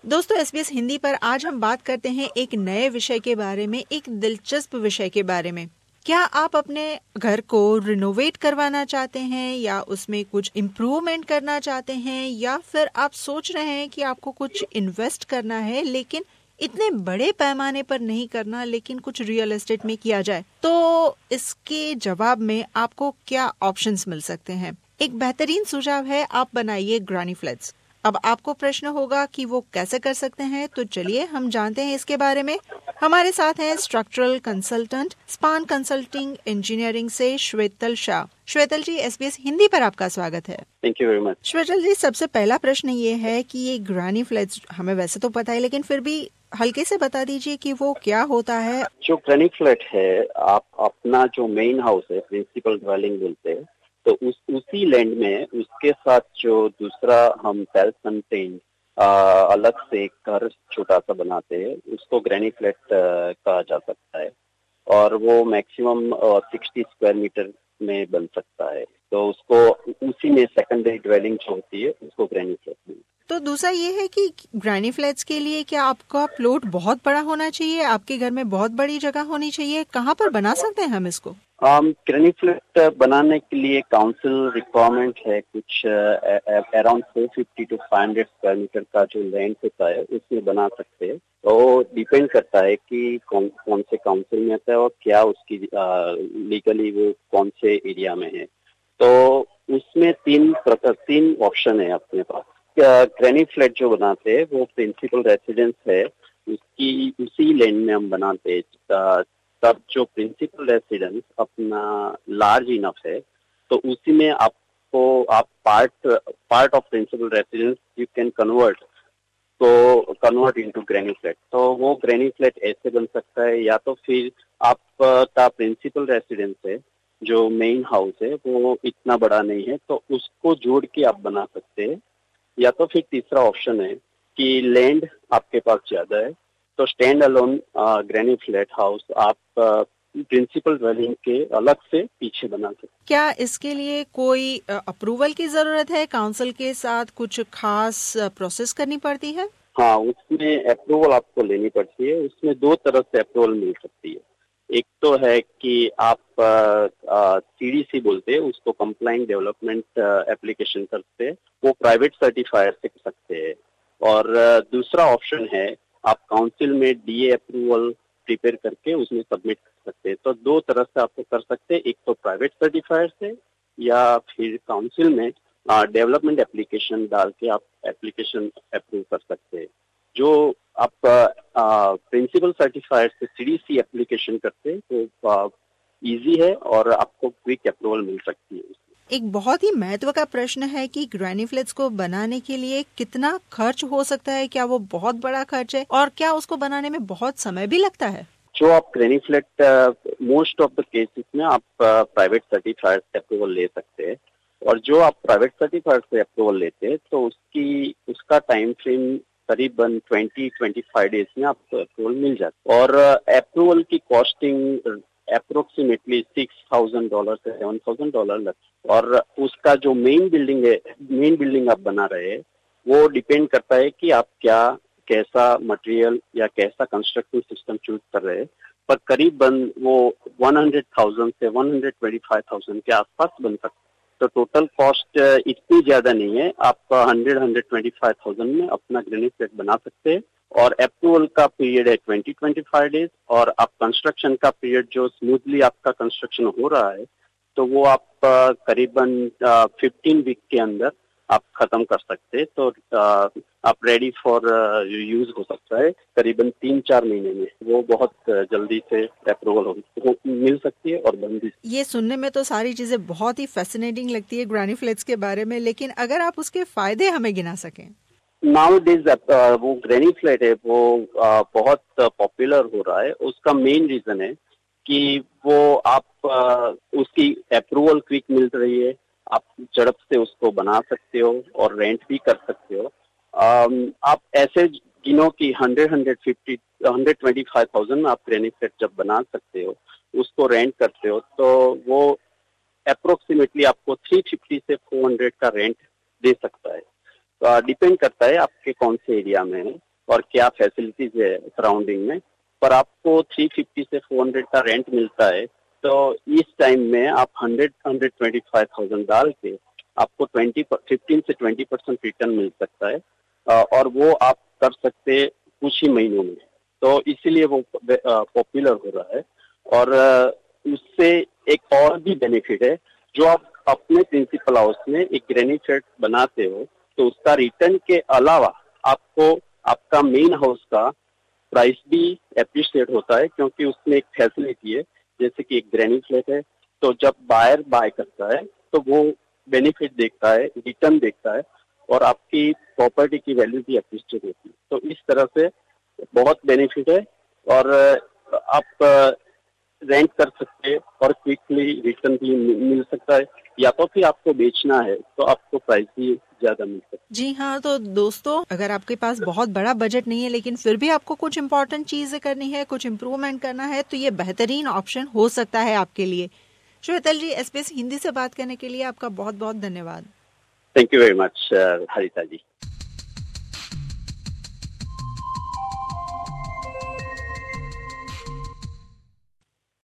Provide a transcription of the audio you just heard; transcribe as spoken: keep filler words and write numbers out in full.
दोस्तों, एसबीएस हिंदी पर आज हम बात करते हैं एक नए विषय के बारे में, एक दिलचस्प विषय के बारे में। क्या आप अपने घर को रिनोवेट करवाना चाहते हैं या उसमें कुछ इम्प्रूवमेंट करना चाहते हैं, या फिर आप सोच रहे हैं कि आपको कुछ इन्वेस्ट करना है लेकिन इतने बड़े पैमाने पर नहीं करना, लेकिन कुछ रियल एस्टेट में किया जाए, तो इसके जवाब में आपको क्या ऑप्शंस मिल सकते हैं। एक बेहतरीन सुझाव है, आप बनाइए ग्रानी फ्लैट्स। अब आपको प्रश्न होगा कि वो कैसे कर सकते हैं, तो चलिए हम जानते हैं इसके बारे में। हमारे साथ हैं structural consultant span consulting engineering से श्वेतल शाह। श्वेतल जी, एसबीएस हिंदी पर आपका स्वागत है। Thank you very much. श्वेतल जी, सबसे पहला प्रश्न ये है कि ये ग्रानी फ्लैट्स हमें वैसे तो पता है, लेकिन फिर भी हल्के से बता दीजिए कि वो क्या होता है। जो ग्रानी फ्लैट है, आप अपना जो मेन हाउस है, प्रिंसिपल ड्वेलिंग बोलते हैं, तो उस उसी लैंड में उसके साथ जो दूसरा हम सेल्फ कंटेन अलग से एक घर छोटा सा बनाते हैं, उसको ग्रानी फ्लैट कहा जा सकता है। और वो मैक्सिमम सिक्सटी स्क्वायर मीटर में बन सकता है, तो उसको उसी में सेकेंडरी ड्वेलिंग जो होती है उसको ग्रानी फ्लैट में। तो दूसरा ये है कि ग्रानी फ्लैट्स के लिए क्या आपका प्लॉट बहुत बड़ा होना चाहिए, आपके घर में बहुत बड़ी जगह होनी चाहिए, कहाँ पर बना सकते हैं हम इसको? ग्रानी फ्लैट बनाने के लिए काउंसिल रिक्वायरमेंट है कुछ around four fifty to five hundred square metre का जो लैंड होता है उसमें बना सकते हैं। तो डिपेंड करता है कि कौन कौन से काउंसिल में आता है और क्या उसकी लीगली वो कौन से एरिया में है। तो उसमें तीन प्रकार तीन ऑप्शन है अपने पास। ग्रानी फ्लैट जो बनाते हैं वो प्रिंसिपल रेसिडेंस है, उसकी उसी लैंड में हम बनाते हैं। तब जो प्रिंसिपल रेसिडेंस अपना लार्ज इनफ है, तो उसी में आपको आप part part of principal residence you can convert तो कन्वर्ट इनटू ग्रानी फ्लैट। तो वो ग्रानी फ्लैट ऐसे बन सकता है, या तो फिर आपका प्रिंसिपल रेसिडेंस है जो मेन हाउस है वो इतना बड़ा नहीं है, तो उसको जोड़ के आप बना सकते हैं। या तो फिर तीसरा ऑप्शन है कि लैंड आपके पास ज्यादा है, तो स्टैंड अलोन ग्रानी फ्लैट हाउस आप प्रिंसिपल ड्वेलिंग के अलग से पीछे बना सकते। क्या इसके लिए कोई अप्रूवल की जरूरत है? काउंसिल के साथ कुछ खास प्रोसेस करनी पड़ती है? हाँ, उसमें अप्रूवल आपको लेनी पड़ती है। उसमें दो तरह से अप्रूवल मिल सकती है। एक तो है कि आप सीडीसी बोलते हैं उसको, कंप्लाइंट डेवलपमेंट एप्लीकेशन करते हैं, वो प्राइवेट सर्टिफायर से कर सकते हैं। और uh, दूसरा ऑप्शन है आप काउंसिल में डीए अप्रूवल प्रिपेयर करके उसमें सबमिट कर सकते हैं। तो दो तरह से आपको कर सकते हैं, एक तो प्राइवेट सर्टिफायर से, या फिर काउंसिल में डेवलपमेंट एप्लीकेशन डाल के आप एप्लीकेशन अप्रूव कर सकते हैं। जो आप प्रिंसिपल सर्टिफायर से सीडीसी एप्लीकेशन करते हैं तो इजी है और आपको क्विक अप्रूवल मिल सकती है। एक बहुत ही महत्व का प्रश्न है कि ग्रानी फ्लैट्स को बनाने के लिए कितना खर्च हो सकता है? क्या वो बहुत बड़ा खर्च है, और क्या उसको बनाने में बहुत समय भी लगता है? जो आप ग्रानी flat most of the cases में आप प्राइवेट सर्टिफायर से अप्रूवल ले सकते हैं, और जो आप प्राइवेट सर्टिफायर से अप्रूवल लेते हैं तो उसकी उसका टाइम फ्रेम करीबन ट्वेंटी ट्वेंटी फाइव डेज में आपको अप्रूवल मिल जाता है। और अप्रूवल की costing approximately six thousand dollar से सेवन थाउजेंड डॉलर लगता है। और उसका जो मेन बिल्डिंग है, मेन बिल्डिंग आप बना रहे हैं, वो डिपेंड करता है कि आप क्या कैसा मटेरियल या कैसा कंस्ट्रक्टिव सिस्टम चूज कर रहे हैं, पर करीबन वो वन हंड्रेड थाउजेंड से one hundred twenty five thousand के आसपास बन सकता है। तो टोटल कॉस्ट इतनी ज्यादा नहीं है, आप hundred hundred twenty five thousand में अपना ग्रानी फ्लैट बना सकते हैं। और अप्रूवल का पीरियड है ट्वेंटी ट्वेंटी फाइव डेज, और आप कंस्ट्रक्शन का पीरियड जो स्मूथली आपका कंस्ट्रक्शन हो रहा है तो वो आप करीबन फिफ्टीन वीक के अंदर आप खत्म कर सकते हैं। तो आप रेडी फॉर यूज हो सकता है करीबन तीन चार महीने में। वो बहुत जल्दी से अप्रूवल हो मिल सकती है और बन भी। ये सुनने में तो सारी चीजें बहुत ही फैसिनेटिंग लगती है ग्रानी फ्लैट्स के बारे में, लेकिन अगर आप उसके फायदे हमें गिना सकें। नाउ डेज वो ग्रानी फ्लैट है वो uh, बहुत पॉपुलर हो रहा है। उसका मेन रीजन है कि वो आप uh, उसकी अप्रूवल क्विक मिल रही है, आप झड़प से उसको बना सकते हो और रेंट भी कर सकते हो। um, आप ऐसे गिनो कि hundred hundred fifty hundred twenty five thousand में आप ग्रानी फ्लैट जब बना सकते हो, उसको रेंट करते हो, तो वो अप्रोक्सीमेटली आपको थ्री फिफ्टी से फोर हंड्रेड का रेंट दे सकता है। डिपेंड करता है आपके कौन से एरिया में है। और क्या फैसिलिटीज है सराउंडिंग में, पर आपको थ्री फिफ्टी से फोर हंड्रेड का रेंट मिलता है, तो इस टाइम में आप hundred hundred twenty five thousand डाल के आपको ट्वेंटी फिफ्टीन से ट्वेंटी परसेंट रिटर्न मिल सकता है, और वो आप कर सकते कुछ ही महीनों में। तो इसीलिए वो पॉपुलर हो रहा है। और उससे एक और भी बेनिफिट है, जो आप अपने प्रिंसिपल हाउस में एक ग्रैनी फ्लैट बनाते हो तो उसका रिटर्न के अलावा आपको आपका मेन हाउस का प्राइस भी एप्रिशिएट होता है, क्योंकि उसमें एक फैसिलिटी है, जैसे कि एक ग्रैनी फ्लैट है, तो जब बायर बाय करता है तो वो बेनिफिट देखता है, रिटर्न देखता है, और आपकी प्रॉपर्टी की वैल्यू भी एप्रिशिएट होती है। तो इस तरह से बहुत बेनिफिट है, और आप रेंट कर सकते हैं और क्विकली रिटर्न भी मिल सकता है, या तो फिर आपको बेचना है तो आपको प्राइस भी ज्यादा मिल सकता है। जी हाँ, तो दोस्तों, अगर आपके पास बहुत बड़ा बजट नहीं है लेकिन फिर भी आपको कुछ इम्पोर्टेंट चीजें करनी है, कुछ इम्प्रूवमेंट करना है, तो ये बेहतरीन ऑप्शन हो सकता है आपके लिए। श्वेतल जी, एसबीएस हिंदी से बात करने के लिए आपका बहुत बहुत धन्यवाद। Thank you very much Harita ji.